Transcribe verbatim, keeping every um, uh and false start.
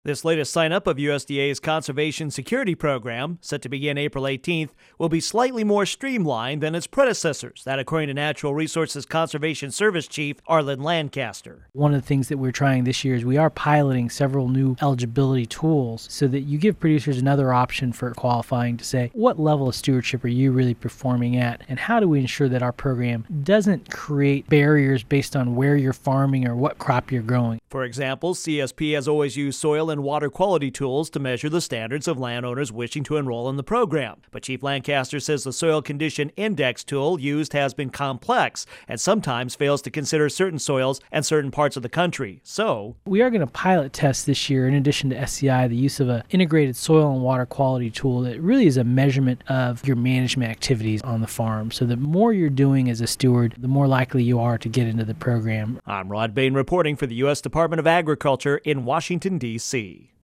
This latest sign-up of U S D A's Conservation Security Program, set to begin April eighteenth, will be slightly more streamlined than its predecessors. That according to Natural Resources Conservation Service Chief Arlen Lancaster. One of the things that we're trying this year is we are piloting several new eligibility tools so that you give producers another option for qualifying to say, what level of stewardship are you really performing at? And how do we ensure that our program doesn't create barriers based on where you're farming or what crop you're growing? For example, C S P has always used soil and water quality tools to measure the standards of landowners wishing to enroll in the program. But Chief Lancaster says the Soil Condition Index tool used has been complex and sometimes fails to consider certain soils and certain parts of the country. So, we are going to pilot test this year, in addition to S C I, the use of an integrated soil and water quality tool that really is a measurement of your management activities on the farm. So the more you're doing as a steward, the more likely you are to get into the program. I'm Rod Bain reporting for the U S Department of Agriculture in Washington, D C